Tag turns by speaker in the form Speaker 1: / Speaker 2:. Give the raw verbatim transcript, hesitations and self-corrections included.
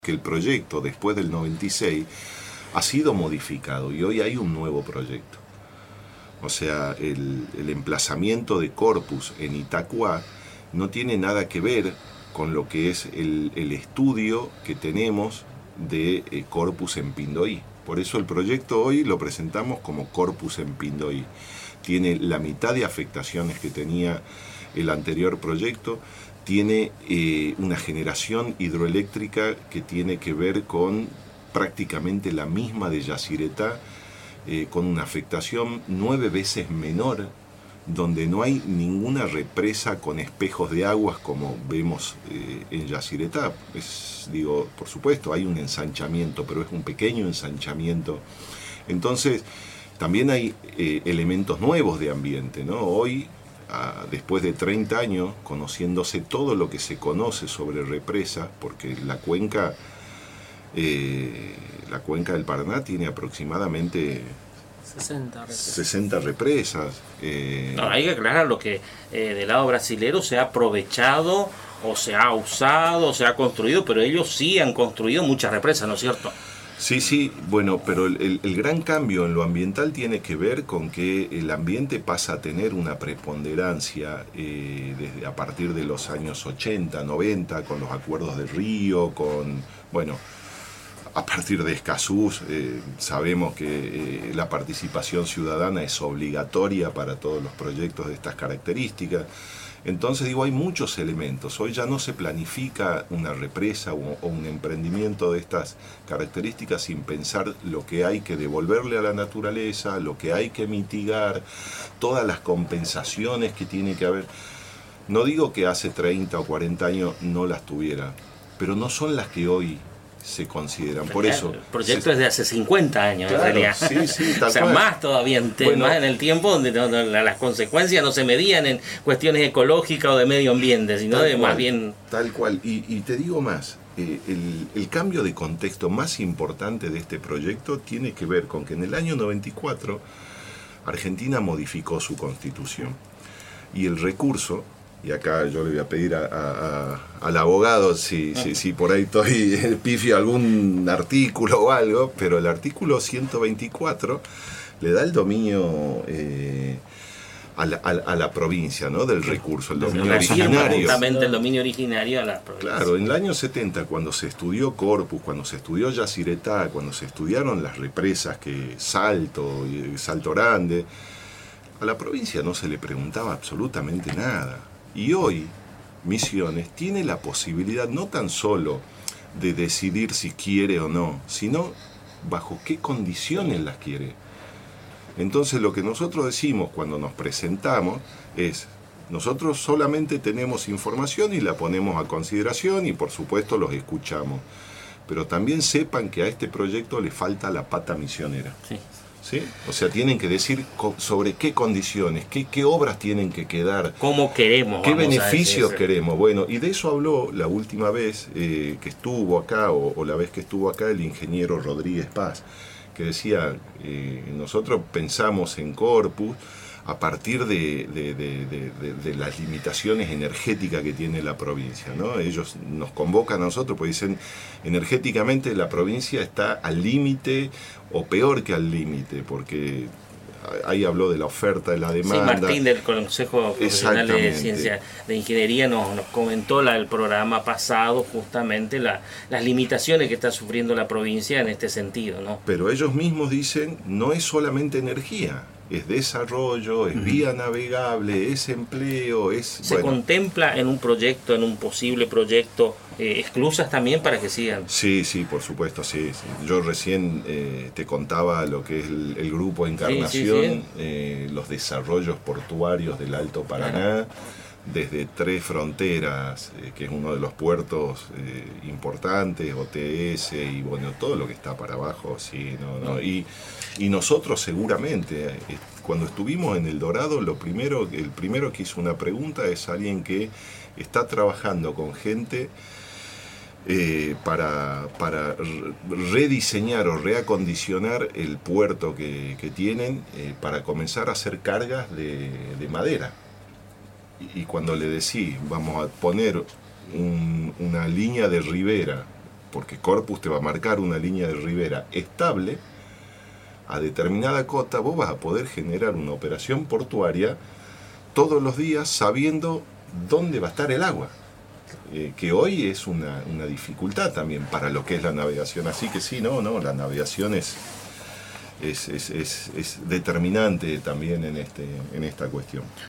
Speaker 1: que el proyecto después del noventa y seis ha sido modificado y hoy hay un nuevo proyecto. O sea, el, el emplazamiento de Corpus en Itacuá no tiene nada que ver con lo que es el, el estudio que tenemos de eh, Corpus en Pindoí. Por eso el proyecto hoy lo presentamos como Corpus en Pindoí. Tiene la mitad de afectaciones que tenía el anterior proyecto, tiene eh, una generación hidroeléctrica que tiene que ver con prácticamente la misma de Yacyretá, eh, con una afectación nueve veces menor, donde no hay ninguna represa con espejos de aguas como vemos eh, en Yacyretá. Es, digo, por supuesto, hay un ensanchamiento, pero es un pequeño ensanchamiento. Entonces, también hay eh, elementos nuevos de ambiente, ¿no? Hoy, a, después de treinta años, conociéndose todo lo que se conoce sobre represas, porque la cuenca, eh, la cuenca del Paraná tiene aproximadamente
Speaker 2: sesenta represas.
Speaker 1: sesenta represas. Eh,
Speaker 2: no, hay que aclarar lo que eh, del lado brasilero se ha aprovechado o se ha usado o se ha construido, pero ellos sí han construido muchas represas, ¿no es cierto?
Speaker 1: Sí, sí, bueno, pero el, el, el gran cambio en lo ambiental tiene que ver con que el ambiente pasa a tener una preponderancia eh, desde a partir de los años ochenta, noventa, con los acuerdos de Río, con, bueno, a partir de Escazú, eh, sabemos que eh, la participación ciudadana es obligatoria para todos los proyectos de estas características. Entonces, digo, hay muchos elementos. Hoy ya no se planifica una represa o, o un emprendimiento de estas características sin pensar lo que hay que devolverle a la naturaleza, lo que hay que mitigar, todas las compensaciones que tiene que haber. No digo que hace treinta o cuarenta años no las tuviera, pero no son las que hoy se consideran. Por eso
Speaker 2: el proyecto se, es de hace cincuenta años,
Speaker 1: claro,
Speaker 2: en realidad.
Speaker 1: Sí, sí, tal
Speaker 2: o sea,
Speaker 1: cual.
Speaker 2: más todavía en,
Speaker 1: bueno,
Speaker 2: más en el tiempo donde no, no, las consecuencias no se medían en cuestiones ecológicas o de medio ambiente, sino de
Speaker 1: cual,
Speaker 2: más bien...
Speaker 1: Tal cual. Y, y te digo más, eh, el, el cambio de contexto más importante de este proyecto tiene que ver con que en el año noventa y cuatro Argentina modificó su constitución y el recurso, y acá yo le voy a pedir a, a, a, al abogado si, si, si por ahí estoy pifio algún artículo o algo, pero el artículo ciento veinticuatro le da el dominio eh, a, la, a, a la provincia, ¿no? Del recurso, el dominio originario.
Speaker 2: Justamente el dominio originario a la provincia.
Speaker 1: Claro, en el año setenta, cuando se estudió Corpus, cuando se estudió Yacyretá, cuando se estudiaron las represas que Salto y Salto Grande, a la provincia no se le preguntaba absolutamente nada. Y hoy Misiones tiene la posibilidad no tan solo de decidir si quiere o no, sino bajo qué condiciones las quiere. Entonces lo que nosotros decimos cuando nos presentamos es, nosotros solamente tenemos información y la ponemos a consideración y por supuesto los escuchamos. Pero también sepan que a este proyecto le falta la pata misionera.
Speaker 2: Sí.
Speaker 1: ¿Sí? O sea, tienen que decir sobre qué condiciones, qué, qué obras tienen que quedar,
Speaker 2: cómo queremos,
Speaker 1: qué beneficios queremos. Bueno, y de eso habló la última vez eh, que estuvo acá, o, o la vez que estuvo acá, el ingeniero Rodríguez Paz, que decía, eh, nosotros pensamos en Corpus a partir de, de, de, de, de, de las limitaciones energéticas que tiene la provincia, ¿no? Ellos nos convocan a nosotros porque dicen, energéticamente la provincia está al límite o peor que al límite, porque ahí habló de la oferta, de la demanda.
Speaker 2: Sí, Martín del Consejo Profesional de Ciencia de Ingeniería nos, nos comentó la, el programa pasado justamente la, las limitaciones que está sufriendo la provincia en este sentido, ¿no?
Speaker 1: Pero ellos mismos dicen, no es solamente energía, es desarrollo, es vía navegable, es empleo, es...
Speaker 2: ¿Se
Speaker 1: bueno,
Speaker 2: contempla en un proyecto, en un posible proyecto, eh, esclusas también para que sigan?
Speaker 1: Sí, sí, por supuesto, sí. sí. Yo recién eh, te contaba lo que es el, el grupo Encarnación, sí, sí, sí. Eh, los desarrollos portuarios del Alto Paraná, desde Tres Fronteras, eh, que es uno de los puertos eh, importantes, O T S y bueno, todo lo que está para abajo, sí, no, no. Y, y nosotros seguramente, eh, cuando estuvimos en El Dorado, lo primero, el primero que hizo una pregunta es alguien que está trabajando con gente eh, para, para rediseñar o reacondicionar el puerto que, que tienen eh, para comenzar a hacer cargas de, de madera. Y cuando le decís, vamos a poner un, una línea de ribera porque Corpus te va a marcar una línea de ribera estable, a determinada cota vos vas a poder generar una operación portuaria todos los días sabiendo dónde va a estar el agua, eh, que hoy es una, una dificultad también para lo que es la navegación. Así que sí, no, no, la navegación es, es, es, es, es determinante también en, este, en esta cuestión.